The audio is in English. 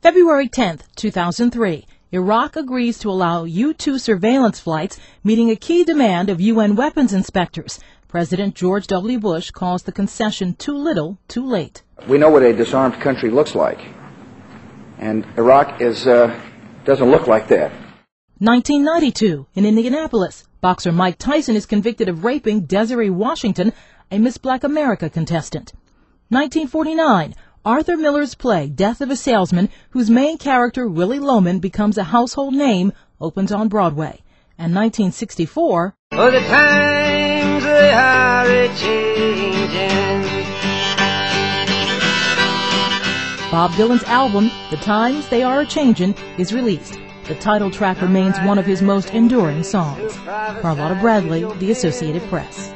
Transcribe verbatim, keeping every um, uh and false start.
February tenth, two thousand three, Iraq agrees to allow U two surveillance flights, meeting a key demand of U N weapons inspectors. President George W. Bush calls the concession too little, too late. We know what a disarmed country looks like, and Iraq is uh, doesn't look like that. nineteen ninety-two, in Indianapolis, boxer Mike Tyson is convicted of raping Desiree Washington, a Miss Black America contestant. nineteen forty-nine, Arthur Miller's play Death of a Salesman, whose main character, Willie Loman, becomes a household name, opens on Broadway. And nineteen sixty-four, Oh, the times they are a-changin'. Bob Dylan's album, The Times They Are A-Changin', is released. The title track remains one of his most enduring songs. Carlotta Bradley, The Associated Press.